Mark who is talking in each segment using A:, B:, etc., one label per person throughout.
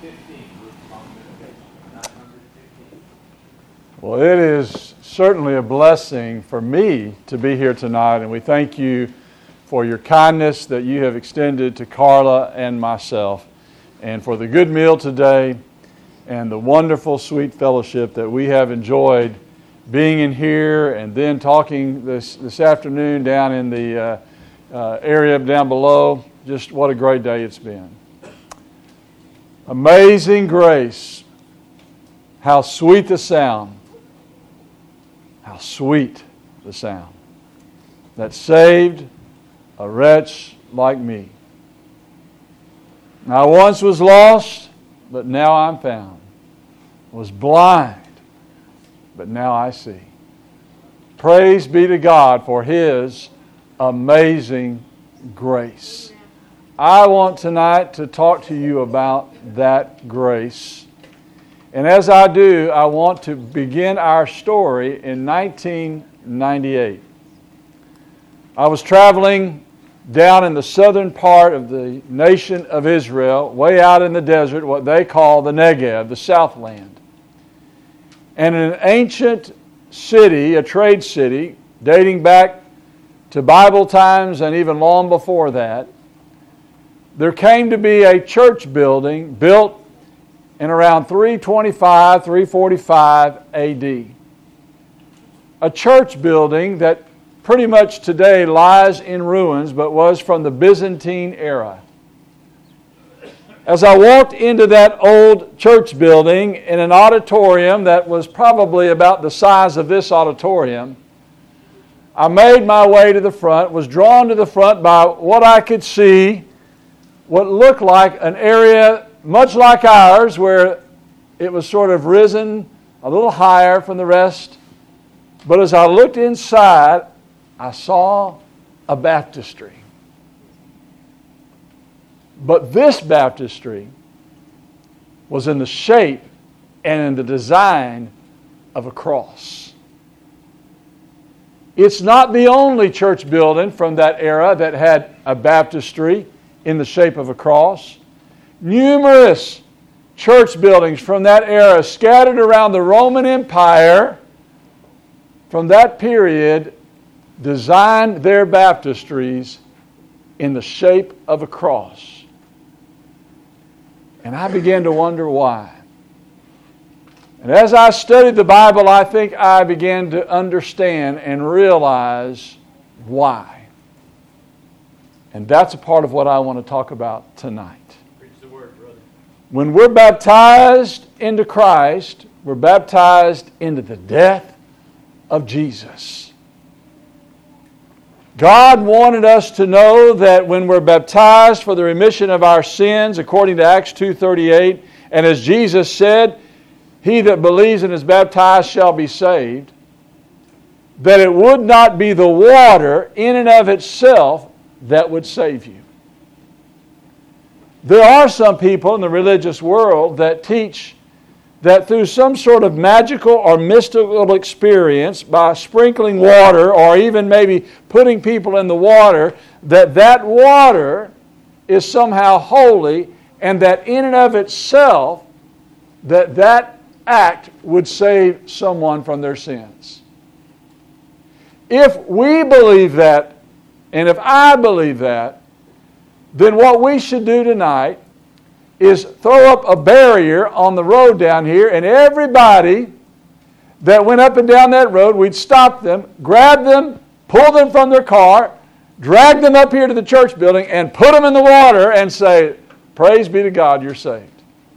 A: Well, it is certainly a blessing for me to be here tonight, and we thank you for your kindness that you have extended to Carla and myself, and for the good meal today and the wonderful, sweet fellowship that we have enjoyed being in here and then talking this afternoon down in the area down below. Just what a great day it's been. Amazing grace. How sweet the sound. How sweet the sound that saved a wretch like me. I once was lost, but now I'm found. Was blind, but now I see. Praise be to God for His amazing grace. I want tonight to talk to you about that grace. And as I do, I want to begin our story in 1998. I was traveling down in the southern part of the nation of Israel, way out in the desert, what they call the Negev, the Southland. And in an ancient city, a trade city, dating back to Bible times and even long before that, there came to be a church building built in around 325, 345 AD. A church building that pretty much today lies in ruins, but was from the Byzantine era. As I walked into that old church building in an auditorium that was probably about the size of this auditorium, I made my way to the front, was drawn to the front by what I could see, what looked like an area much like ours, where it was sort of risen a little higher from the rest. But as I looked inside, I saw a baptistry. But this baptistry was in the shape and in the design of a cross. It's not the only church building from that era that had a baptistry in the shape of a cross. Numerous church buildings from that era scattered around the Roman Empire from that period designed their baptistries in the shape of a cross. And I began to wonder why. And as I studied the Bible, I think I began to understand and realize why. And that's a part of what I want to talk about tonight. When we're baptized into Christ, we're baptized into the death of Jesus. God wanted us to know that when we're baptized for the remission of our sins, according to Acts 2:38, and as Jesus said, he that believes and is baptized shall be saved, that it would not be the water in and of itself that would save you. There are some people in the religious world that teach that through some sort of magical or mystical experience, by sprinkling water or even maybe putting people in the water, that water is somehow holy, and that in and of itself, that act would save someone from their sins. If we believe that, and if I believe that, then what we should do tonight is throw up a barrier on the road down here, and everybody that went up and down that road, we'd stop them, grab them, pull them from their car, drag them up here to the church building, and put them in the water and say, praise be to God, you're saved.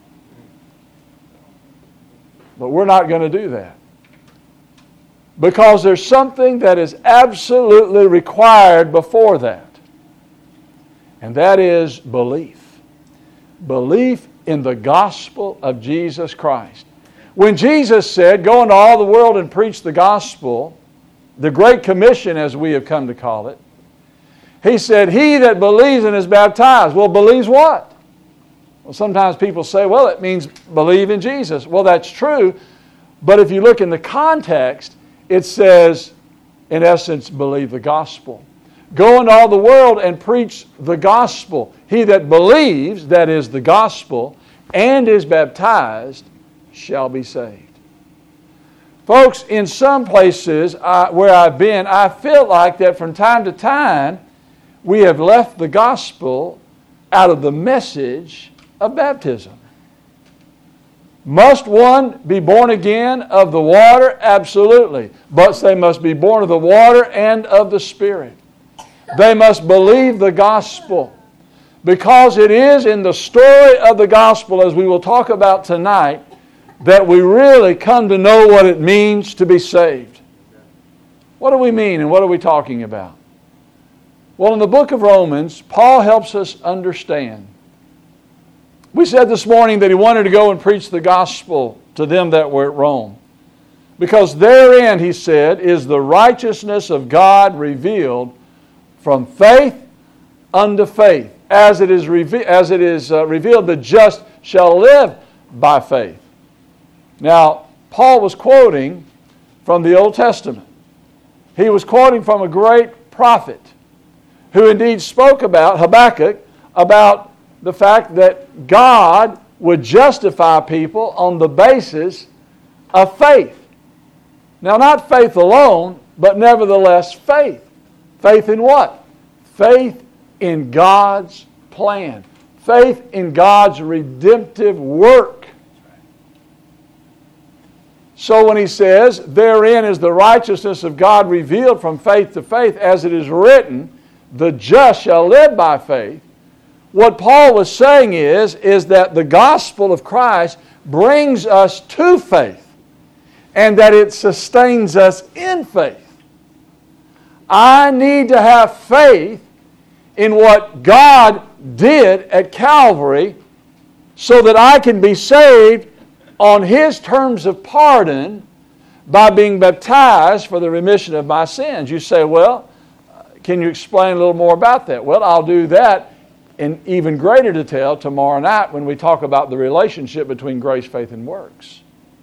A: But we're not going to do that. Because there's something that is absolutely required before that. And that is belief. Belief in the gospel of Jesus Christ. When Jesus said, go into all the world and preach the gospel, the Great Commission as we have come to call it, He said, he that believes and is baptized. Well, believes what? Well, sometimes people say, well, it means believe in Jesus. Well, that's true. But if you look in the context, it says, in essence, believe the gospel. Go into all the world and preach the gospel. He that believes, that is the gospel, and is baptized shall be saved. Folks, in some places where I've been, I feel like that from time to time we have left the gospel out of the message of baptism. Must one be born again of the water? Absolutely. But they must be born of the water and of the Spirit. They must believe the gospel. Because it is in the story of the gospel, as we will talk about tonight, that we really come to know what it means to be saved. What do we mean and what are we talking about? Well, in the book of Romans, Paul helps us understand. We said this morning that he wanted to go and preach the gospel to them that were at Rome. Because therein, he said, is the righteousness of God revealed from faith unto faith. As it is revealed, the just shall live by faith. Now, Paul was quoting from the Old Testament. He was quoting from a great prophet who indeed spoke about, Habakkuk, about the fact that God would justify people on the basis of faith. Now, not faith alone, but nevertheless faith. Faith in what? Faith in God's plan. Faith in God's redemptive work. So when he says, therein is the righteousness of God revealed from faith to faith, as it is written, the just shall live by faith. What Paul was saying is that the gospel of Christ brings us to faith and that it sustains us in faith. I need to have faith in what God did at Calvary so that I can be saved on His terms of pardon by being baptized for the remission of my sins. You say, well, can you explain a little more about that? Well, I'll do that in even greater detail tomorrow night when we talk about the relationship between grace, faith, and works.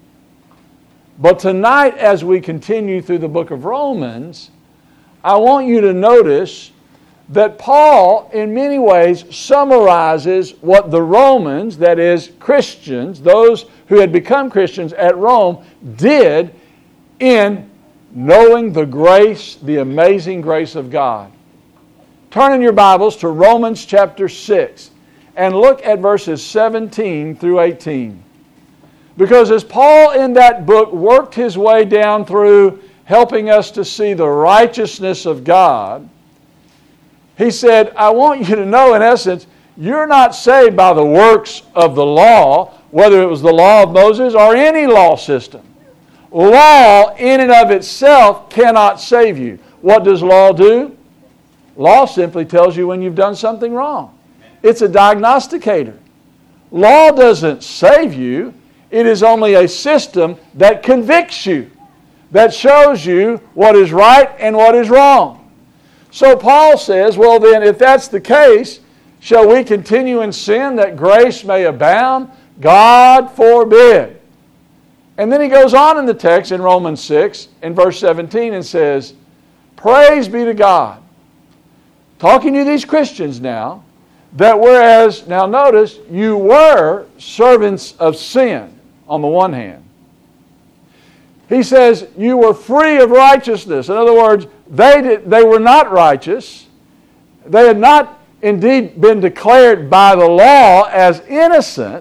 A: But tonight, as we continue through the book of Romans, I want you to notice that Paul, in many ways, summarizes what the Romans, that is, Christians, those who had become Christians at Rome, did in knowing the grace, the amazing grace of God. Turn in your Bibles to Romans chapter 6 and look at verses 17 through 18. Because as Paul in that book worked his way down through helping us to see the righteousness of God, he said, I want you to know, in essence, you're not saved by the works of the law, whether it was the law of Moses or any law system. Law in and of itself cannot save you. What does law do? Law simply tells you when you've done something wrong. It's a diagnosticator. Law doesn't save you. It is only a system that convicts you, that shows you what is right and what is wrong. So Paul says, well then, if that's the case, shall we continue in sin that grace may abound? God forbid. And then he goes on in the text in Romans 6, in verse 17, and says, praise be to God. Talking to these Christians now, that whereas, now notice, you were servants of sin on the one hand. He says you were free of righteousness. In other words, they were not righteous. They had not indeed been declared by the law as innocent.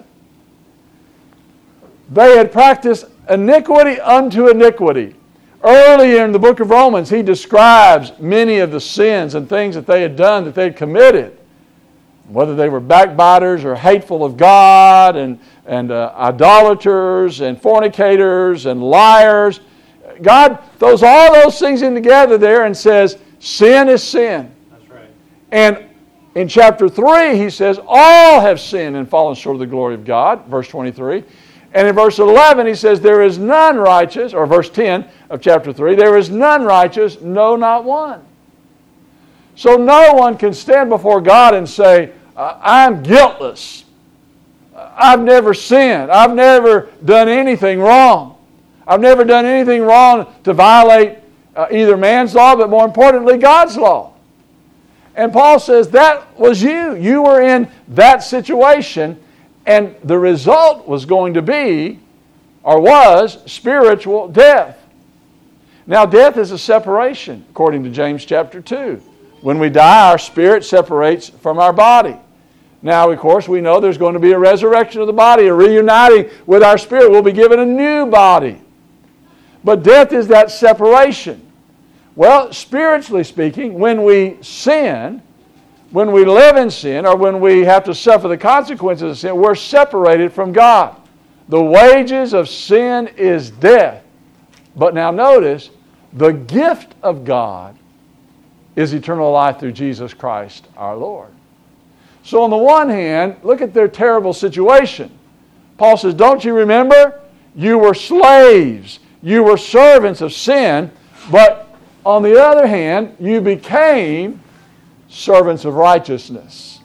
A: They had practiced iniquity unto iniquity. Earlier in the book of Romans, he describes many of the sins and things that they had done, that they had committed. Whether they were backbiters or hateful of God and idolaters and fornicators and liars. God throws all those things in together there and says, sin is sin.
B: That's right.
A: And in chapter 3, he says, all have sinned and fallen short of the glory of God, verse 23. And in verse 11, he says, there is none righteous, or verse 10 of chapter 3, there is none righteous, no, not one. So no one can stand before God and say, I'm guiltless. I've never sinned. I've never done anything wrong. I've never done anything wrong to violate either man's law, but more importantly, God's law. And Paul says that was you. You were in that situation, And the result was going to be, or was, spiritual death. Now, death is a separation, according to James chapter 2. When we die, our spirit separates from our body. Now, of course, we know there's going to be a resurrection of the body, a reuniting with our spirit. We'll be given a new body. But death is that separation. Well, spiritually speaking, when we sin, when we live in sin, or when we have to suffer the consequences of sin, we're separated from God. The wages of sin is death. But now notice, the gift of God is eternal life through Jesus Christ our Lord. So on the one hand, look at their terrible situation. Paul says, don't you remember? You were slaves. You were servants of sin. But on the other hand, you became servants of righteousness.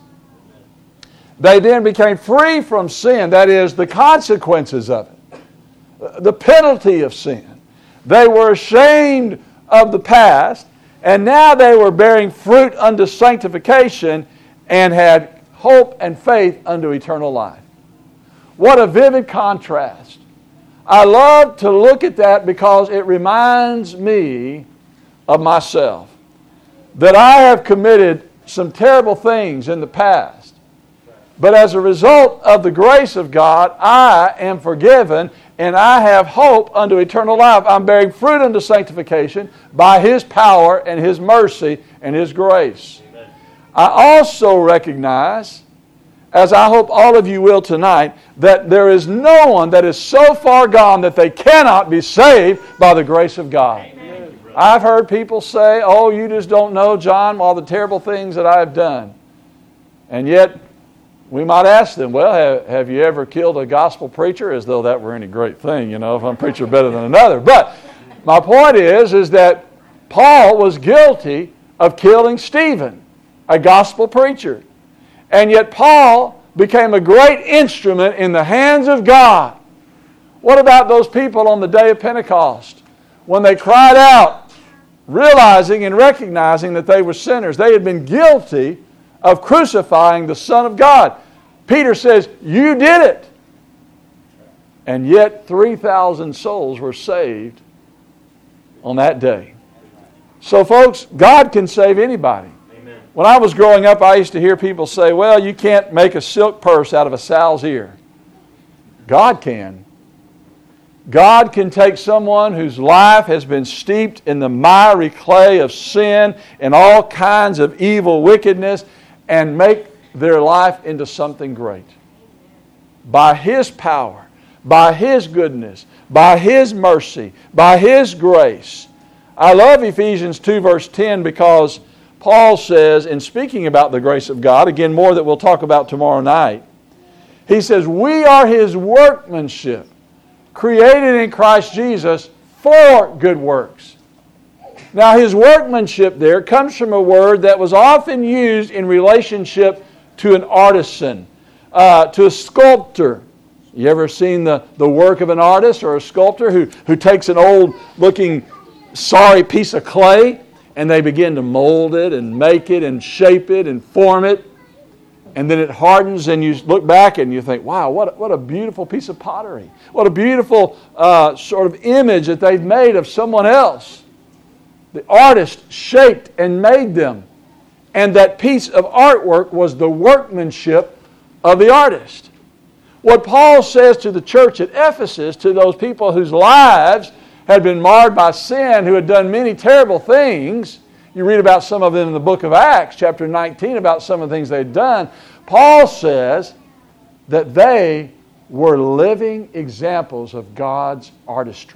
A: They then became free from sin. That is, the consequences of it. The penalty of sin. They were ashamed of the past. And now they were bearing fruit unto sanctification and had hope and faith unto eternal life. What a vivid contrast. I love to look at that because it reminds me of myself. That I have committed some terrible things in the past. But as a result of the grace of God, I am forgiven and I have hope unto eternal life. I'm bearing fruit unto sanctification by His power and His mercy and His grace. Amen. I also recognize, as I hope all of you will tonight, that there is no one that is so far gone that they cannot be saved by the grace of God. Amen. I've heard people say, oh, you just don't know, John, all the terrible things that I have done. And yet, we might ask them, well, have you ever killed a gospel preacher? As though that were any great thing, if one preacher better than another. But my point is that Paul was guilty of killing Stephen, a gospel preacher. And yet Paul became a great instrument in the hands of God. What about those people on the day of Pentecost? When they cried out, realizing and recognizing that they were sinners. They had been guilty of crucifying the Son of God. Peter says, you did it. And yet 3,000 souls were saved on that day. So folks, God can save anybody. Amen. When I was growing up, I used to hear people say, well, you can't make a silk purse out of a sow's ear. God can. God can take someone whose life has been steeped in the miry clay of sin and all kinds of evil wickedness and make their life into something great. By His power, by His goodness, by His mercy, by His grace. I love Ephesians 2 verse 10 because Paul says, in speaking about the grace of God, again more that we'll talk about tomorrow night, he says, we are His workmanship, created in Christ Jesus for good works. Now, His workmanship there comes from a word that was often used in relationship to an artisan, to a sculptor. You ever seen the work of an artist or a sculptor who takes an old-looking, sorry piece of clay and they begin to mold it and make it and shape it and form it, and then it hardens and you look back and you think, wow, what a beautiful piece of pottery. What a beautiful sort of image that they've made of someone else. The artist shaped and made them. And that piece of artwork was the workmanship of the artist. What Paul says to the church at Ephesus, to those people whose lives had been marred by sin, who had done many terrible things, you read about some of them in the book of Acts, chapter 19, about some of the things they'd done. Paul says that they were living examples of God's artistry.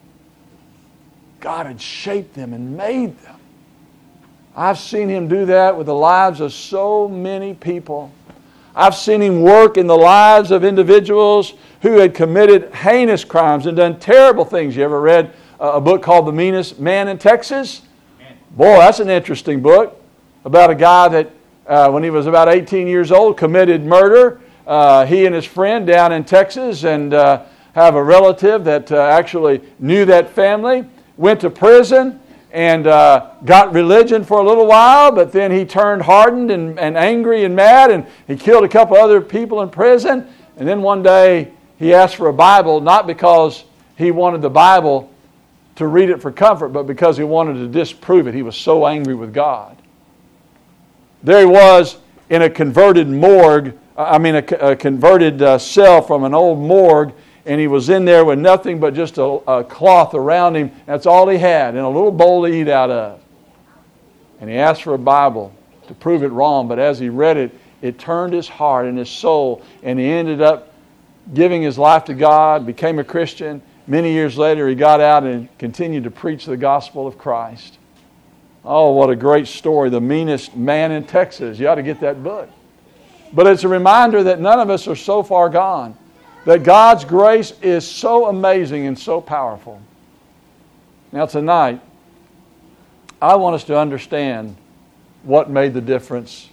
A: God had shaped them and made them. I've seen Him do that with the lives of so many people. I've seen Him work in the lives of individuals who had committed heinous crimes and done terrible things. You ever read a book called The Meanest Man in Texas? Boy, that's an interesting book about a guy that when he was about 18 years old committed murder. He and his friend down in Texas and have a relative that actually knew that family, went to prison and got religion for a little while, but then he turned hardened and angry and mad, and he killed a couple other people in prison. And then one day he asked for a Bible, not because he wanted the Bible to read it for comfort, but because he wanted to disprove it. He was so angry with God. There he was in a converted a converted cell from an old morgue, and he was in there with nothing but just a cloth around him. That's all he had, and a little bowl to eat out of. And he asked for a Bible to prove it wrong, but as he read it, it turned his heart and his soul, and he ended up giving his life to God, became a Christian. Many years later, he got out and continued to preach the gospel of Christ. Oh, what a great story. The meanest man in Texas. You ought to get that book. But it's a reminder that none of us are so far gone, that God's grace is so amazing and so powerful. Now tonight, I want us to understand what made the difference.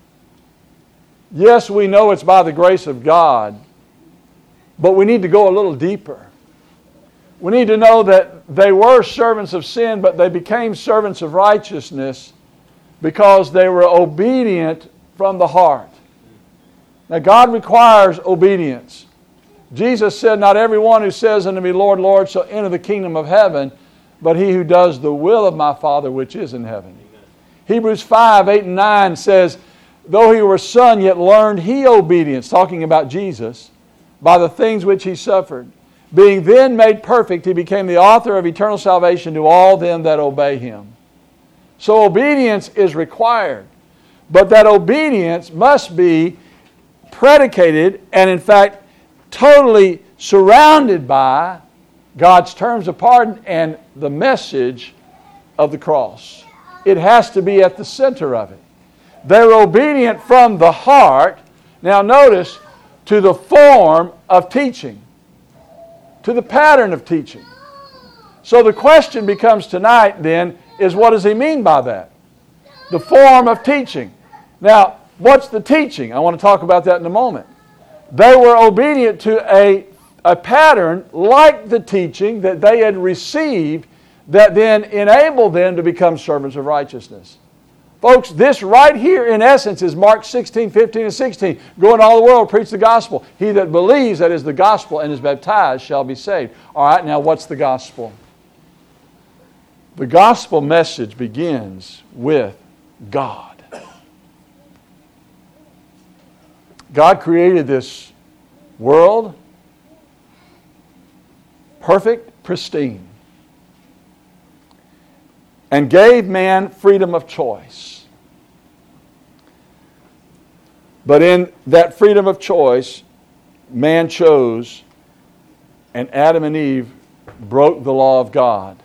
A: Yes, we know it's by the grace of God, but we need to go a little deeper. We need to know that they were servants of sin, but they became servants of righteousness because they were obedient from the heart. Now, God requires obedience. Jesus said, "Not everyone who says unto me, Lord, Lord, shall enter the kingdom of heaven, but he who does the will of my Father which is in heaven." Hebrews 5, 8 and 9 says, "Though he were a son, yet learned he obedience," talking about Jesus, "by the things which he suffered. Being then made perfect, he became the author of eternal salvation to all them that obey him." So obedience is required. But that obedience must be predicated and in fact totally surrounded by God's terms of pardon and the message of the cross. It has to be at the center of it. They're obedient from the heart. Now notice, to the form of teaching, to the pattern of teaching. So the question becomes tonight then is, what does he mean by that? The form of teaching. Now, what's the teaching? I want to talk about that in a moment. They were obedient to a pattern like the teaching that they had received that then enabled them to become servants of righteousness. Folks, this right here in essence is Mark 16, 15, and 16. "Go into all the world, preach the gospel. He that believes that is the gospel and is baptized shall be saved." All right, now what's the gospel? The gospel message begins with God. God created this world perfect, pristine, and gave man freedom of choice. But in that freedom of choice, man chose, and Adam and Eve broke the law of God.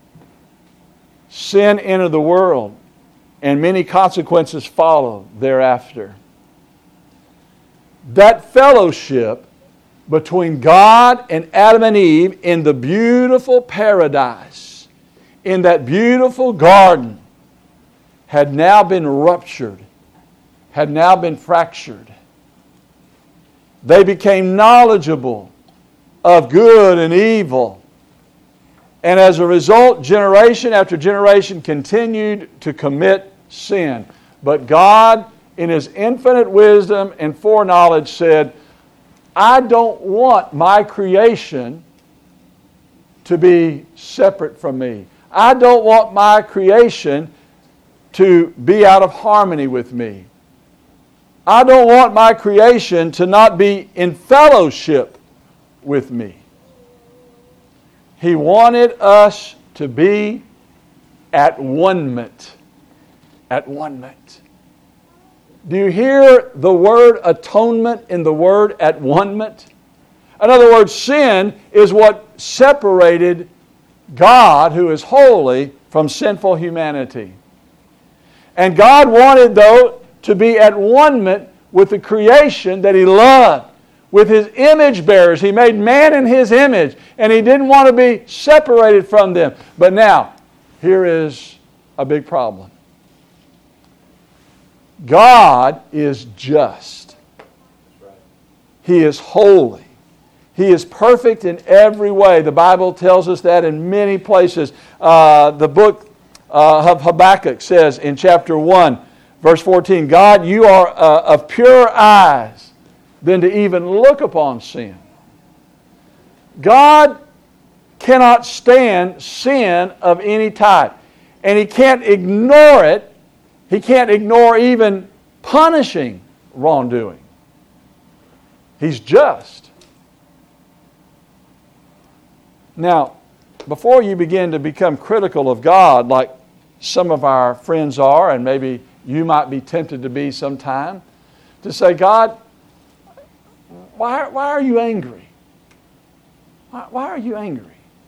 A: Sin entered the world, and many consequences followed thereafter. That fellowship between God and Adam and Eve in the beautiful paradise, in that beautiful garden, had now been ruptured, had now been fractured. They became knowledgeable of good and evil. And as a result, generation after generation continued to commit sin. But God, in His infinite wisdom and foreknowledge, said, I don't want my creation to be separate from me. I don't want my creation to be out of harmony with me. I don't want my creation to not be in fellowship with me. He wanted us to be at one-ment. At one-ment. Do you hear the word atonement in the word at one-ment? In other words, sin is what separated God, who is holy, from sinful humanity. And God wanted, though, to be at one-ment with the creation that He loved, with His image bearers. He made man in His image, and He didn't want to be separated from them. But now, here is a big problem. God is just. He is holy. He is perfect in every way. The Bible tells us that in many places. The book of Habakkuk says in chapter 1, verse 14, God, you are of pure eyes than to even look upon sin. God cannot stand sin of any type. And He can't ignore it. He can't ignore even punishing wrongdoing. He's just. Now, before you begin to become critical of God, like some of our friends are, and maybe you might be tempted to be sometime, to say, God, why are you angry? Why are you angry?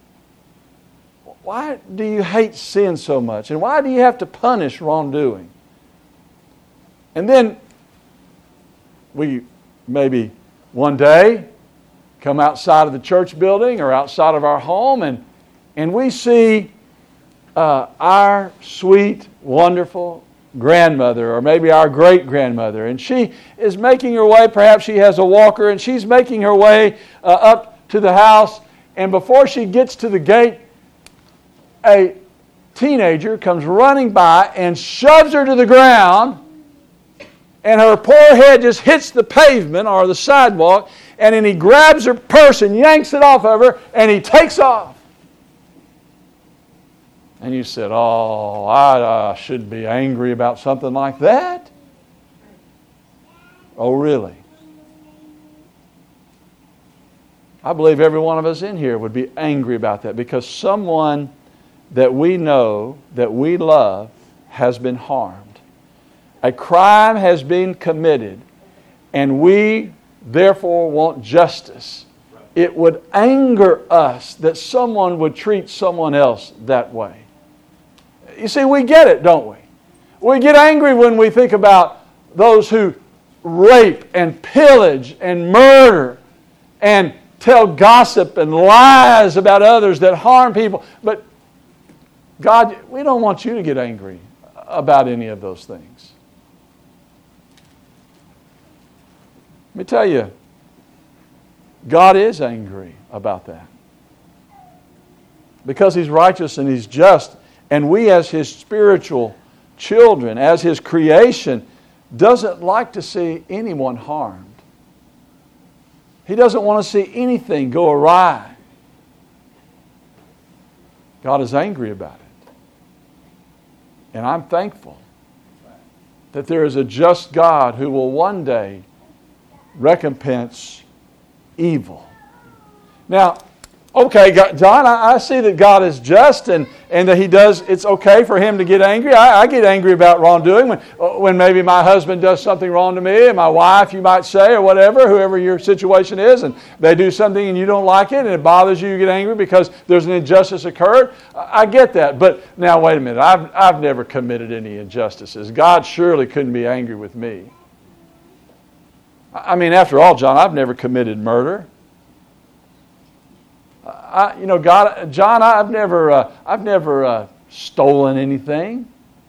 A: Why do you hate sin so much? And why do you have to punish wrongdoing? And then we maybe one day come outside of the church building or outside of our home and we see our sweet, wonderful grandmother, or maybe our great-grandmother, and she is making her way, perhaps she has a walker, and she's making her way up to the house, and before she gets to the gate, a teenager comes running by and shoves her to the ground, and her poor head just hits the pavement or the sidewalk, and then he grabs her purse and yanks it off of her, and he takes off. And you said, oh, I should be angry about something like that? Oh, really? I believe every one of us in here would be angry about that because someone that we know, that we love, has been harmed. A crime has been committed, and we therefore want justice. It would anger us that someone would treat someone else that way. You see, we get it, don't we? We get angry when we think about those who rape and pillage and murder and tell gossip and lies about others that harm people. But God, we don't want you to get angry about any of those things. Let me tell you, God is angry about that. Because He's righteous and He's just. And we as His spiritual children, as His creation, doesn't like to see anyone harmed. He doesn't want to see anything go awry. God is angry about it. And I'm thankful that there is a just God who will one day recompense evil. Now, okay, John, I see that God is just and that He does, it's okay for Him to get angry. I get angry about wrongdoing when maybe my husband does something wrong to me, and my wife, you might say, or whatever, whoever your situation is, and they do something and you don't like it, and it bothers you, you get angry because there's an injustice occurred. I get that. But now, wait a minute. I've never committed any injustices. God surely couldn't be angry with me. I mean, after all, John, I've never committed murder. John, I've never stolen anything.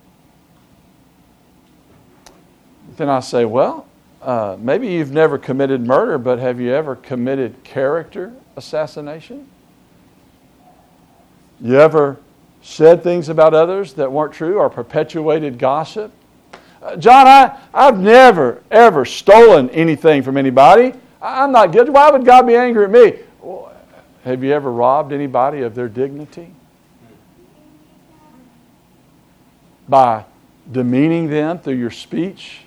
A: Then I say, well, maybe you've never committed murder, but have you ever committed character assassination? You ever said things about others that weren't true or perpetuated gossip? John, I've never, ever stolen anything from anybody. I'm not guilty. Why would God be angry at me? Well, have you ever robbed anybody of their dignity? By demeaning them through your speech?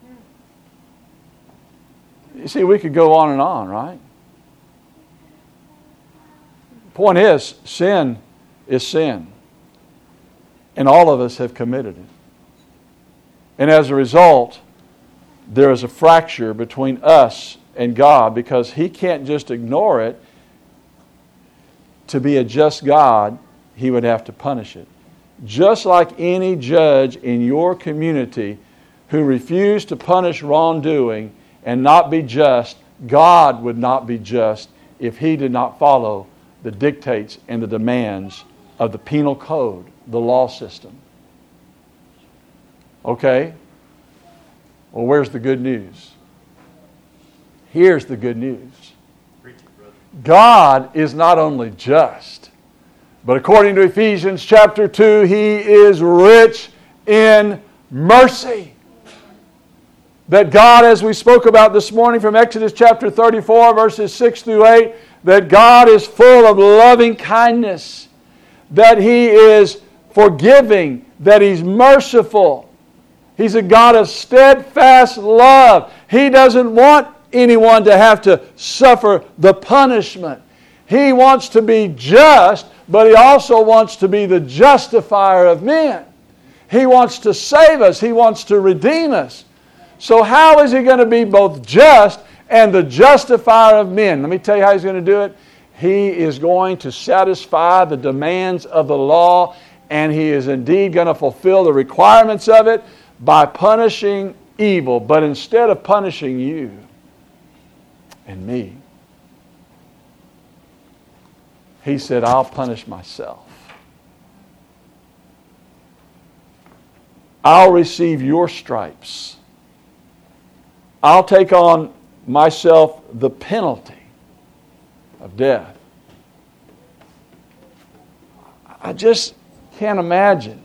A: You see, we could go on and on, right? Point is, sin is sin. And all of us have committed it. And as a result, there is a fracture between us and God because He can't just ignore it. To be a just God, He would have to punish it. Just like any judge in your community who refused to punish wrongdoing and not be just, God would not be just if He did not follow the dictates and the demands of the penal code, the law system. Okay? Well, where's the good news? Here's the good news. God is not only just, but according to Ephesians chapter 2, He is rich in mercy. That God, as we spoke about this morning from Exodus chapter 34, verses 6 through 8, that God is full of loving kindness, that He is forgiving, that He's merciful. He's a God of steadfast love. He doesn't want anyone to have to suffer the punishment. He wants to be just, but He also wants to be the justifier of men. He wants to save us. He wants to redeem us. So how is He going to be both just and the justifier of men? Let me tell you how He's going to do it. He is going to satisfy the demands of the law, and He is indeed going to fulfill the requirements of it by punishing evil. But instead of punishing you and me, He said, I'll punish myself. I'll receive your stripes. I'll take on myself the penalty of death. I just can't imagine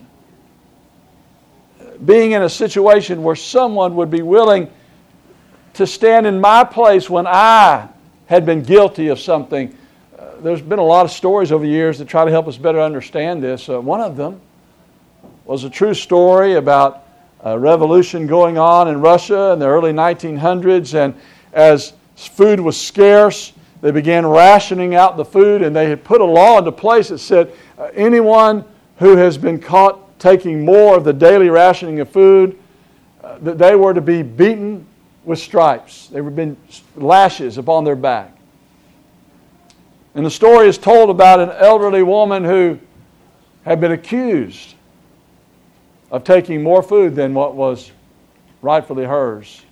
A: being in a situation where someone would be willing to stand in my place when I had been guilty of something. There's been a lot of stories over the years that try to help us better understand this. One of them was a true story about a revolution going on in Russia in the early 1900s, and as food was scarce, they began rationing out the food, and they had put a law into place that said anyone who has been caught taking more of the daily rationing of food, that they were to be beaten with stripes. There would have been lashes upon their back. And the story is told about an elderly woman who had been accused of taking more food than what was rightfully hers.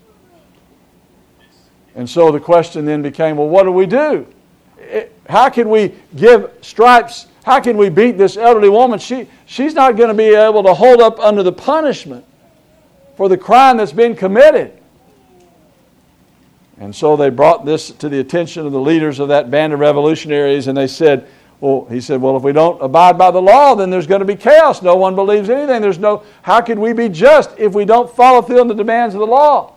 A: And so the question then became, well, what do we do? How can we give stripes? How can we beat this elderly woman? She's not going to be able to hold up under the punishment for the crime that's been committed. And so they brought this to the attention of the leaders of that band of revolutionaries, and they said, he said, if we don't abide by the law, then there's going to be chaos. No one believes anything. How can we be just if we don't follow through on the demands of the law?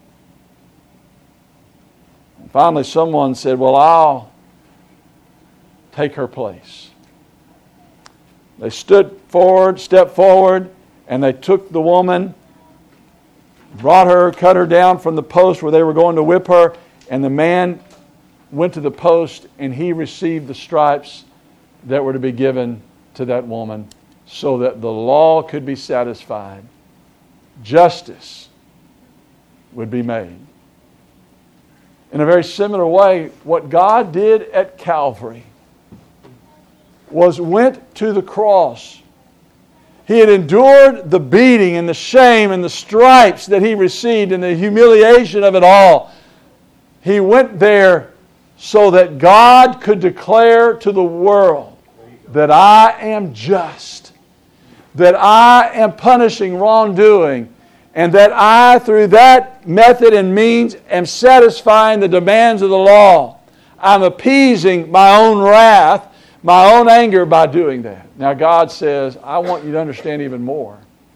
A: And finally, someone said, I'll take her place. They stepped forward, and they took the woman, brought her, cut her down from the post where they were going to whip her, and the man went to the post, and he received the stripes that were to be given to that woman so that the law could be satisfied. Justice would be made. In a very similar way, what God did at Calvary was went to the cross. He had endured the beating and the shame and the stripes that He received and the humiliation of it all. He went there so that God could declare to the world that I am just, that I am punishing wrongdoing, and that I, through that method and means, am satisfying the demands of the law. I'm appeasing my own wrath, my own anger by doing that. Now God says, I want you to understand even more.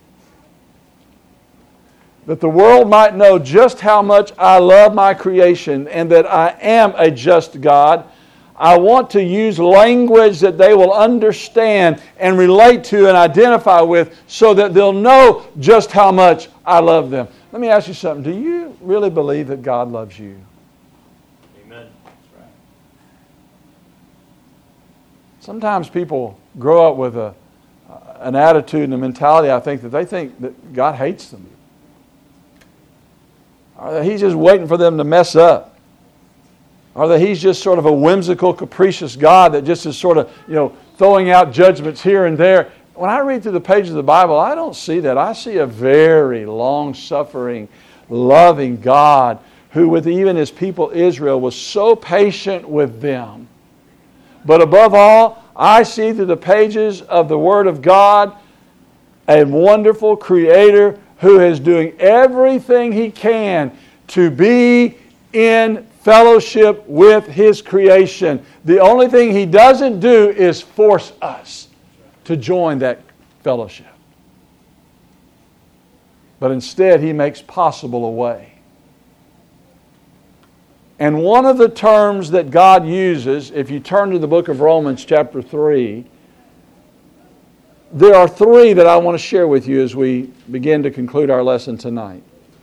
A: That the world might know just how much I love my creation and that I am a just God. I want to use language that they will understand and relate to and identify with so that they'll know just how much I love them. Let me ask you something. Do you really believe that God loves you?
B: Amen. That's right.
A: Sometimes people grow up with an attitude and a mentality, I think, that they think that God hates them. Or that He's just waiting for them to mess up. Or that He's just sort of a whimsical, capricious God that just is sort of, throwing out judgments here and there. When I read through the pages of the Bible, I don't see that. I see a very long-suffering, loving God who, with even His people Israel, was so patient with them. But above all, I see through the pages of the Word of God a wonderful Creator who is doing everything He can to be in fellowship with His creation. The only thing He doesn't do is force us to join that fellowship. but instead He makes possible a way. And one of the terms that God uses, if you turn to the book of Romans chapter 3, there are three that I want to share with you as we begin to conclude our lesson tonight.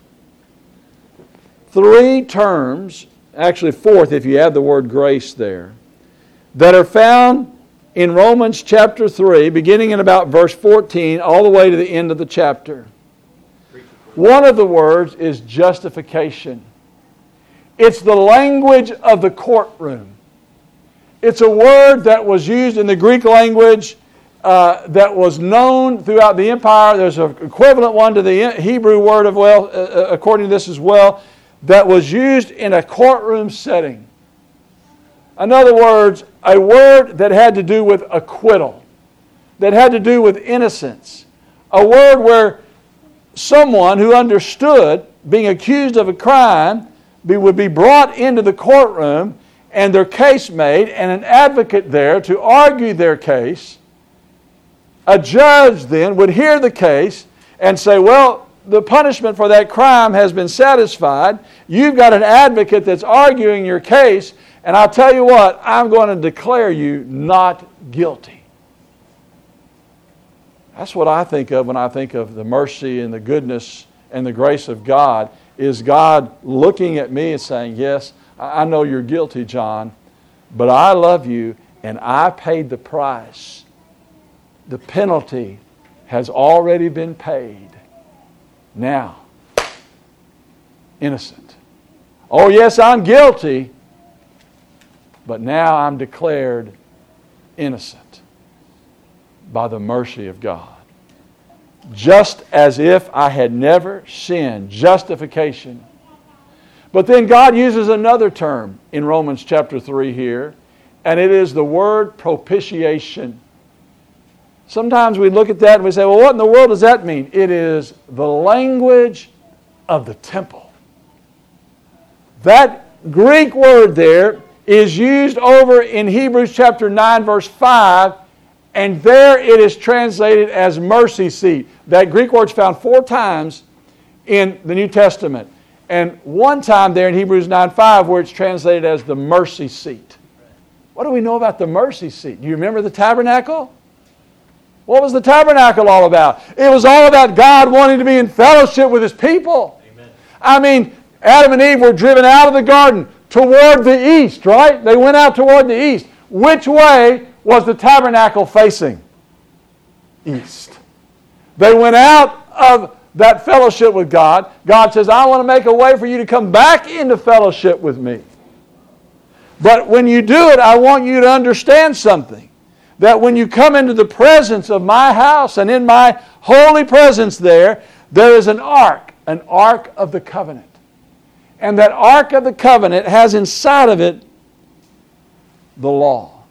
A: Three terms, actually fourth if you add the word grace there, that are found in Romans chapter 3, beginning in about verse 14, all the way to the end of the chapter. One of the words is justification. It's the language of the courtroom. It's a word that was used in the Greek language that was known throughout the empire. There's an equivalent one to the Hebrew word according to this as well, that was used in a courtroom setting. In other words, a word that had to do with acquittal, that had to do with innocence. A word where someone who understood being accused of a crime would be brought into the courtroom and their case made, and an advocate there to argue their case. A judge then would hear the case and say, well, the punishment for that crime has been satisfied. You've got an advocate that's arguing your case, and I'll tell you what, I'm going to declare you not guilty. That's what I think of when I think of the mercy and the goodness and the grace of God, is God looking at me and saying, yes, I know you're guilty, John, but I love you and I paid the price. The penalty has already been paid. Now, innocent. Oh yes, I'm guilty, but now I'm declared innocent by the mercy of God. Just as if I had never sinned. Justification. But then God uses another term in Romans chapter 3 here, and it is the word propitiation. Sometimes we look at that and we say, well, what in the world does that mean? It is the language of the temple. That Greek word there is used over in Hebrews chapter 9 verse 5, and there it is translated as mercy seat. That Greek word is found 4 times in the New Testament. And one time there in Hebrews 9:5 where it's translated as the mercy seat. What do we know about the mercy seat? Do you remember the tabernacle? What was the tabernacle all about? It was all about God wanting to be in fellowship with His people. Amen. I mean, Adam and Eve were driven out of the garden toward the east, right? They went out toward the east. Which way was the tabernacle facing? East. They went out of that fellowship with God. God says, I want to make a way for you to come back into fellowship with me. But when you do it, I want you to understand something. That when you come into the presence of my house and in my holy presence there is an ark of the covenant. And that ark of the covenant has inside of it the law.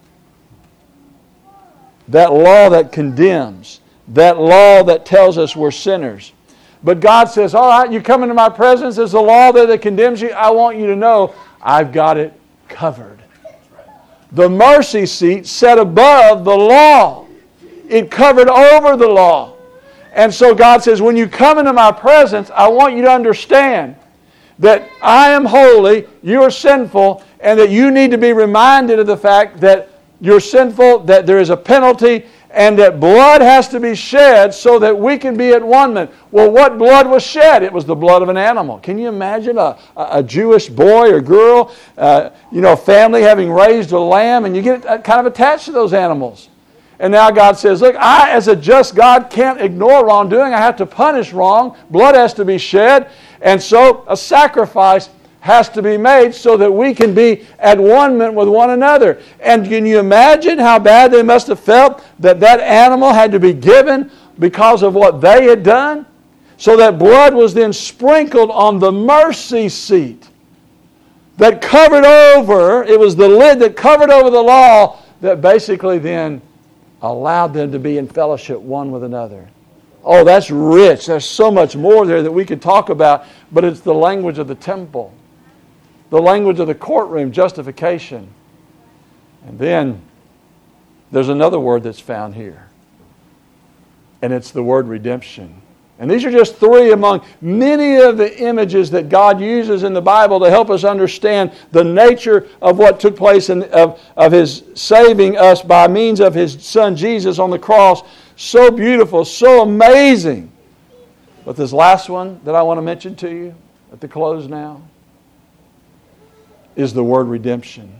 A: That law that condemns. That law that tells us we're sinners. But God says, all right, you come into my presence, there's a law there that condemns you. I want you to know I've got it covered. The mercy seat set above the law. It covered over the law. And so God says, when you come into my presence, I want you to understand that I am holy, you are sinful, and that you need to be reminded of the fact that you're sinful, that there is a penalty, and that blood has to be shed so that we can be at one. Well, what blood was shed? It was the blood of an animal. Can you imagine a Jewish boy or girl, family having raised a lamb, and you get kind of attached to those animals? And now God says, look, I as a just God can't ignore wrongdoing. I have to punish wrong. Blood has to be shed. And so a sacrifice has to be made so that we can be at one with one another. And can you imagine how bad they must have felt that animal had to be given because of what they had done? So that blood was then sprinkled on the mercy seat that covered over, it was the lid that covered over the law that basically then allowed them to be in fellowship one with another. Oh, that's rich. There's so much more there that we could talk about, but it's the language of the temple. The language of the courtroom, justification. And then there's another word that's found here. And it's the word redemption. And these are just three among many of the images that God uses in the Bible to help us understand the nature of what took place of His saving us by means of His Son Jesus on the cross. So beautiful, so amazing. But this last one that I want to mention to you at the close now is the word redemption.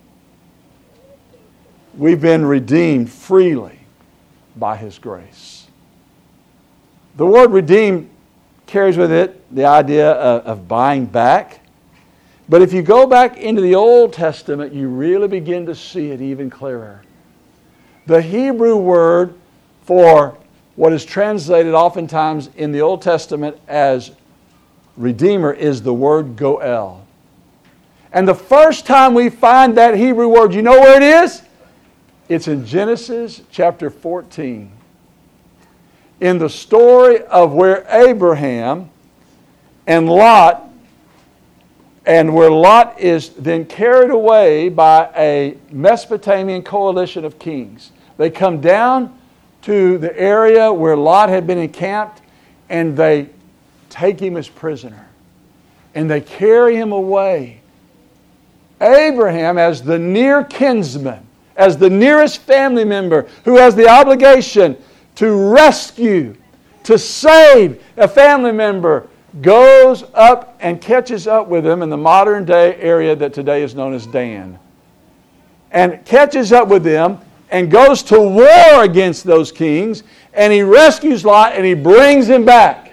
A: We've been redeemed freely by His grace. The word redeem carries with it the idea of buying back. But if you go back into the Old Testament, you really begin to see it even clearer. The Hebrew word for what is translated oftentimes in the Old Testament as redeemer is the word goel. And the first time we find that Hebrew word, you know where it is? It's in Genesis chapter 14. In the story of where Abraham and Lot, and where Lot is then carried away by a Mesopotamian coalition of kings. They come down to the area where Lot had been encamped, and they take him as prisoner. And they carry him away. Abraham, as the near kinsman, as the nearest family member who has the obligation to rescue, to save a family member, goes up and catches up with them in the modern day area that today is known as Dan. And catches up with them and goes to war against those kings, and he rescues Lot and he brings him back.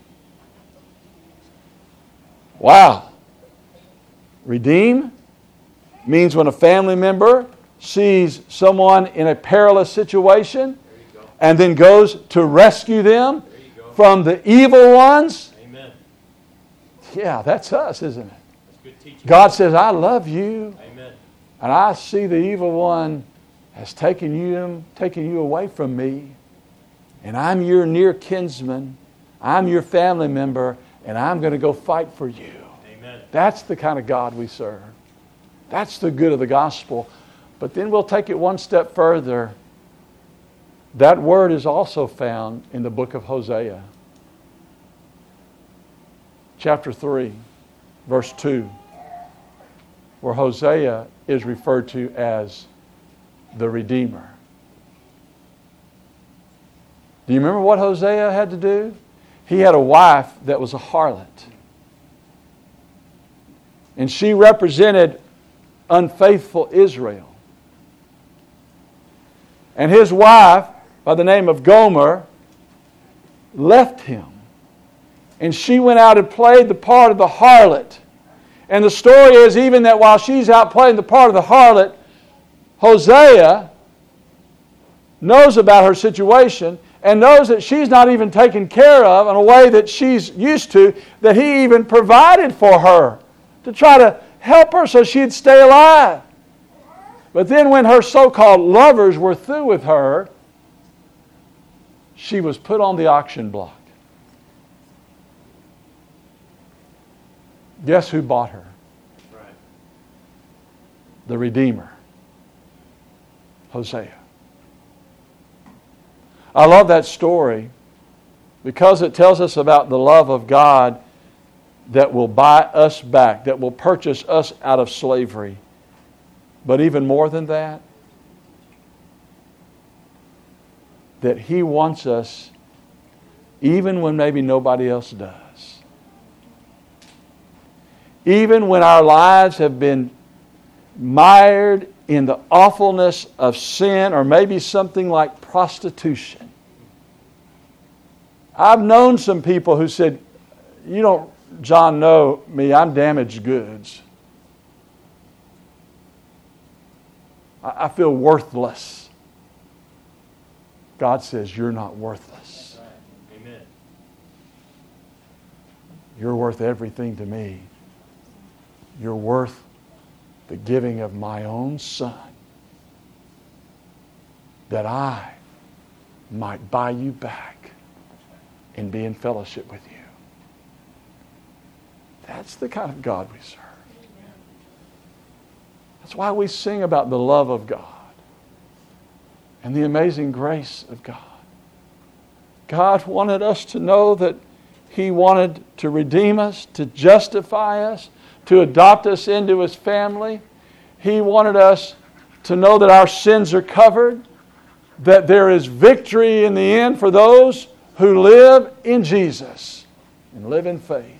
A: Wow. Redeem means when a family member sees someone in a perilous situation and then goes to rescue them from the evil ones.
B: Amen.
A: Yeah, that's us, isn't it?
B: That's good teaching.
A: God says, I love you.
B: Amen.
A: And I see the evil one has taken you away from me. And I'm your near kinsman. I'm your family member. And I'm going to go fight for you.
B: Amen.
A: That's the kind of God we serve. That's the good of the gospel. But then we'll take it one step further. That word is also found in the book of Hosea. Chapter 3, verse 2. Where Hosea is referred to as the Redeemer. Do you remember what Hosea had to do? He had a wife that was a harlot. And she represented unfaithful Israel. And his wife, by the name of Gomer, left him. And she went out and played the part of the harlot. And the story is even that while she's out playing the part of the harlot, Hosea knows about her situation and knows that she's not even taken care of in a way that she's used to, that he even provided for her to try to help her so she'd stay alive. But then when her so-called lovers were through with her, she was put on the auction block. Guess who bought her?
B: Right.
A: The Redeemer, Hosea. I love that story because it tells us about the love of God that will buy us back, that will purchase us out of slavery. But even more than that, that He wants us even when maybe nobody else does. Even when our lives have been mired in the awfulness of sin or maybe something like prostitution. I've known some people who said, you don't, John, know me, I'm damaged goods. I feel worthless. God says, you're not worthless.
B: Right. Amen.
A: You're worth everything to me. You're worth the giving of my own Son, that I might buy you back and be in fellowship with you. That's the kind of God we serve. That's why we sing about the love of God and the amazing grace of God God wanted us to know that He wanted to redeem us, to justify us, to adopt us into His family. He wanted us to know that our sins are covered, that there is victory in the end for those who live in Jesus and live in faith.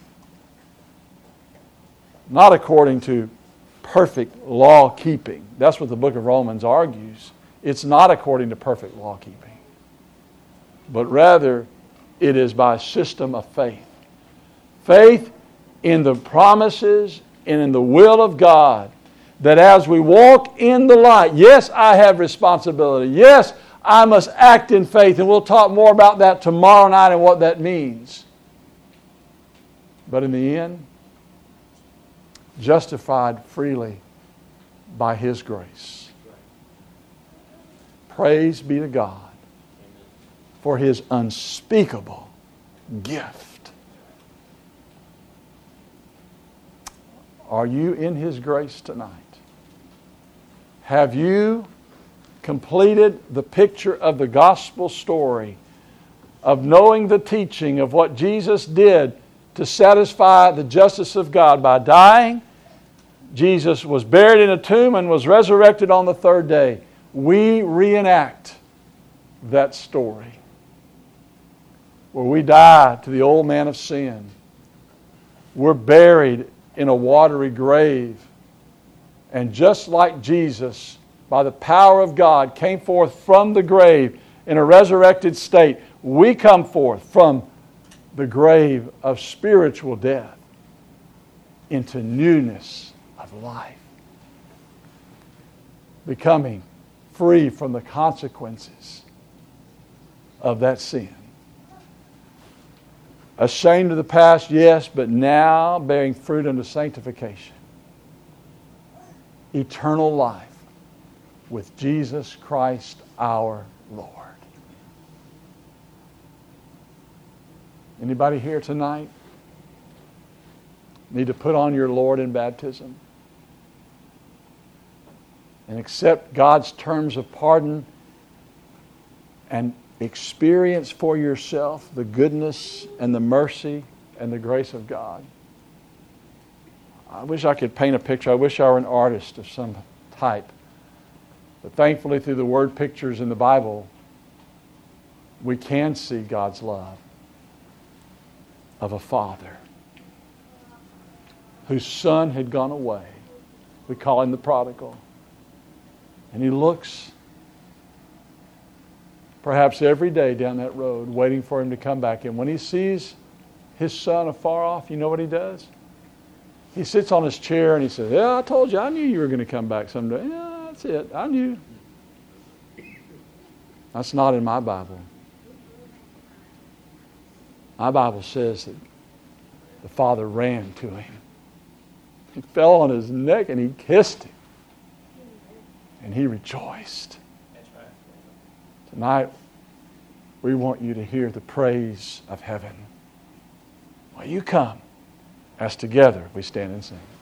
A: Not according to perfect law keeping. That's what the book of Romans argues. It's not according to perfect law keeping. But rather, it is by a system of faith. Faith in the promises and in the will of God, that as we walk in the light, yes, I have responsibility. Yes, I must act in faith. And we'll talk more about that tomorrow night and what that means. But in the end, justified freely by His grace. Praise be to God for His unspeakable gift. Are you in His grace tonight? Have you completed the picture of the gospel story of knowing the teaching of what Jesus did to satisfy the justice of God by dying? Jesus was buried in a tomb and was resurrected on the third day. We reenact that story, where we die to the old man of sin. We're buried in a watery grave. And just like Jesus, by the power of God, came forth from the grave in a resurrected state, we come forth from the grave of spiritual death into newness of life, becoming free from the consequences of that sin. Ashamed of the past, yes, but now bearing fruit unto sanctification. Eternal life with Jesus Christ our Lord. Anybody here tonight need to put on your Lord in baptism and accept God's terms of pardon and experience for yourself the goodness and the mercy and the grace of God? I wish I could paint a picture. I wish I were an artist of some type. But thankfully, through the word pictures in the Bible, we can see God's love of a father whose son had gone away. We call him the prodigal. And he looks perhaps every day down that road waiting for him to come back. And when he sees his son afar off, you know what he does? He sits on his chair and he says, "Yeah, I told you. I knew you were going to come back someday. Yeah, that's it. I knew." That's not in my Bible. My Bible says that the father ran to him. He fell on his neck and he kissed him. And he rejoiced. Tonight, we want you to hear the praise of heaven. Will you come as together we stand and sing?